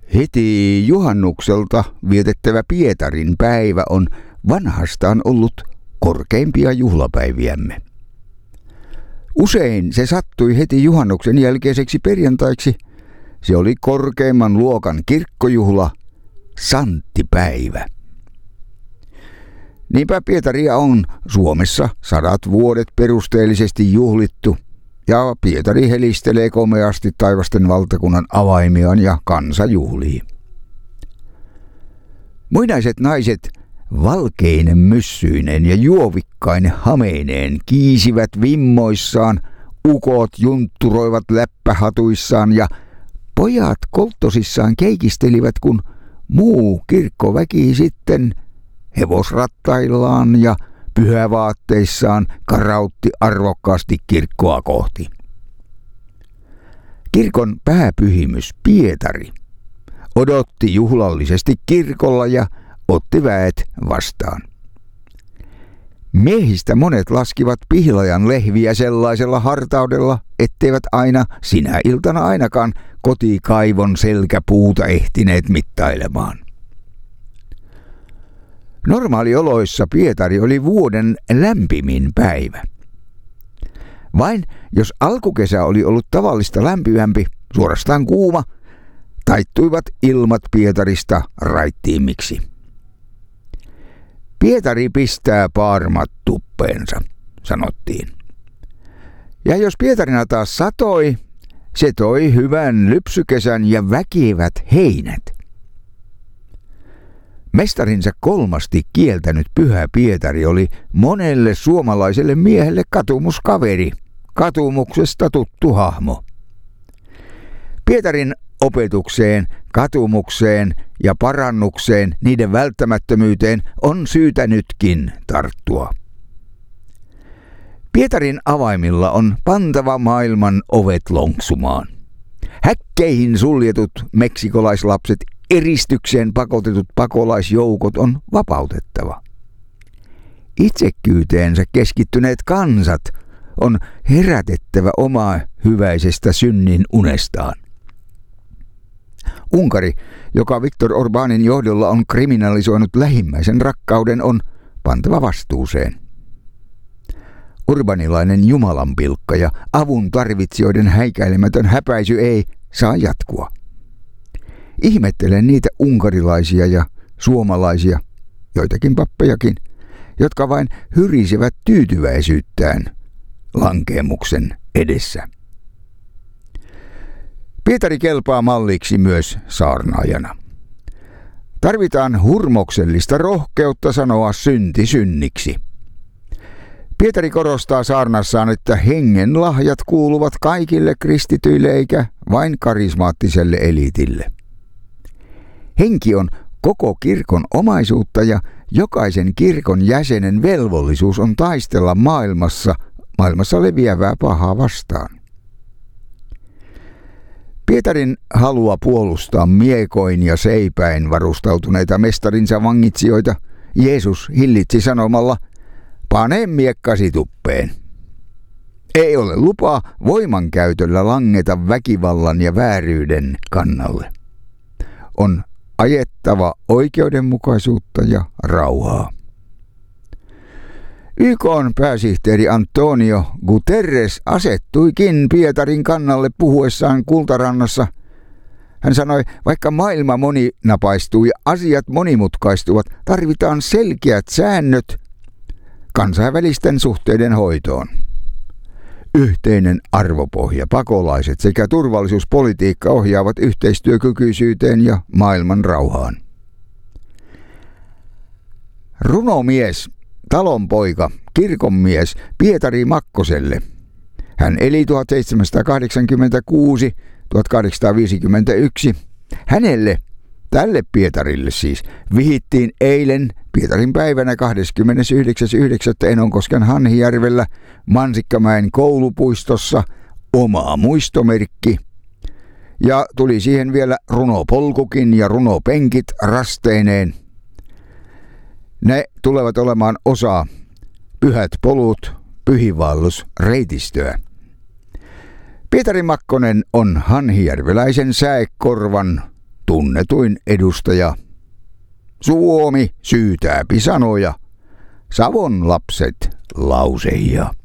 Heti juhannukselta vietettävä Pietarin päivä on vanhastaan ollut korkeimpia juhlapäiviämme. Usein se sattui heti juhannuksen jälkeiseksi perjantaiksi. Se oli korkeimman luokan kirkkojuhla, Santtipäivä. Niinpä Pietaria on Suomessa 100 vuodet perusteellisesti juhlittu, ja Pietari helistelee komeasti taivasten valtakunnan avaimiaan ja kansa juhlii. Muinaiset naiset valkeinen myssyinen ja juovikkainen hameineen kiisivät vimmoissaan, ukot juntturoivat läppähatuissaan ja pojat kolttosissaan keikistelivät, kun muu kirkkoväki sitten hevosrattaillaan ja pyhävaatteissaan karautti arvokkaasti kirkkoa kohti. Kirkon pääpyhimys Pietari odotti juhlallisesti kirkolla ja otti väet vastaan. Miehistä monet laskivat Pihlajan lehviä sellaisella hartaudella, etteivät aina sinä iltana ainakaan kotikaivon selkäpuuta ehtineet mittailemaan. Normaalioloissa Pietari oli vuoden lämpimin päivä. Vain jos alkukesä oli ollut tavallista lämpimämpi, suorastaan kuuma, taittuivat ilmat Pietarista raittiimmiksi. Pietari pistää paarmat tuppeensa, sanottiin. Ja jos Pietarina taas satoi, se toi hyvän lypsykesän ja väkevät heinät. Mestarinsa kolmasti kieltänyt Pyhä Pietari oli monelle suomalaiselle miehelle katumuskaveri, katumuksesta tuttu hahmo. Pietarin opetukseen, katumukseen ja parannukseen, niiden välttämättömyyteen on syytä nytkin tarttua. Pietarin avaimilla on pantava maailman ovet lonksumaan. Häkkeihin suljetut meksikolaislapset, eristykseen pakotetut pakolaisjoukot on vapautettava. Itsekkyyteensä keskittyneet kansat on herätettävä omaa hyväisestä synnin unestaan. Unkari, joka Viktor Orbánin johdolla on kriminalisoinut lähimmäisen rakkauden, on pantava vastuuseen. Urbanilainen jumalanpilkka ja avun tarvitsijoiden häikäilemätön häpäisy ei saa jatkua. Ihmettelen niitä unkarilaisia ja suomalaisia, joitakin pappejakin, jotka vain hyrisevät tyytyväisyyttään lankeemuksen edessä. Pietari kelpaa malliksi myös saarnaajana. Tarvitaan hurmoksellista rohkeutta sanoa synti synniksi. Pietari korostaa saarnassaan, että hengen lahjat kuuluvat kaikille kristityille eikä vain karismaattiselle eliitille. Henki on koko kirkon omaisuutta ja jokaisen kirkon jäsenen velvollisuus on taistella maailmassa leviävää pahaa vastaan. Pietarin halua puolustaa miekoin ja seipäin varustautuneita mestarinsa vangitsijoita Jeesus hillitsi sanomalla, pane miekkasi tuppeen. Ei ole lupaa voimankäytöllä langeta väkivallan ja vääryyden kannalle. On ajettava oikeudenmukaisuutta ja rauhaa. YK:n pääsihteeri Antonio Guterres asettuikin Pietarin kannalle puhuessaan Kultarannassa. Hän sanoi, vaikka maailma moninapaistuu ja asiat monimutkaistuvat, tarvitaan selkeät säännöt kansainvälisten suhteiden hoitoon. Yhteinen arvopohja, pakolaiset sekä turvallisuuspolitiikka ohjaavat yhteistyökykyisyyteen ja maailman rauhaan. Runomies, talonpoika, kirkonmies Pietari Makkoselle. Hän eli 1786–1851. Tälle Pietarille siis, vihittiin eilen Pietarin päivänä 29.9. Enonkosken Hanhijärvellä Mansikkamäen koulupuistossa oma muistomerkki. Ja tuli siihen vielä runopolkukin ja runopenkit rasteineen. Ne tulevat olemaan osa Pyhät polut pyhiinvaellusreitistöä. Pietari Makkonen on hanhijärveläisen säekorvan tunnetuin edustaja. Suomi syytääpi sanoja, Savon lapset lauseja.